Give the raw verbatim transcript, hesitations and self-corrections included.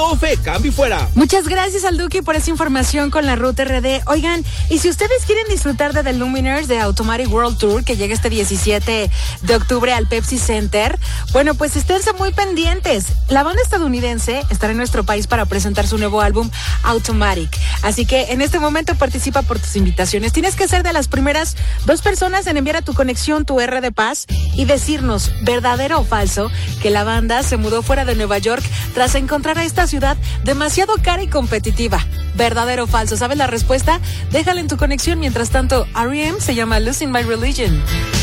Ofe, cambio y fuera. Muchas gracias al Duki por esa información con la Ruta R D. Oigan, y si ustedes quieren disfrutar de The Lumineers de Automatic World Tour, que llega este diecisiete de octubre al Pepsi Center, bueno, pues esténse muy pendientes. La banda estadounidense estará en nuestro país para presentar su nuevo álbum Automatic. Así que en este momento participa por tus invitaciones. Tienes que ser de las primeras dos personas en enviar a tu conexión tu R de paz y decirnos, verdadero o falso, que la banda se mudó fuera de Nueva York tras encontrar a esta ciudad demasiado cara y competitiva. ¿Verdadero o falso? ¿Sabes la respuesta? Déjala en tu conexión. Mientras tanto, R E M se llama Losing My Religion.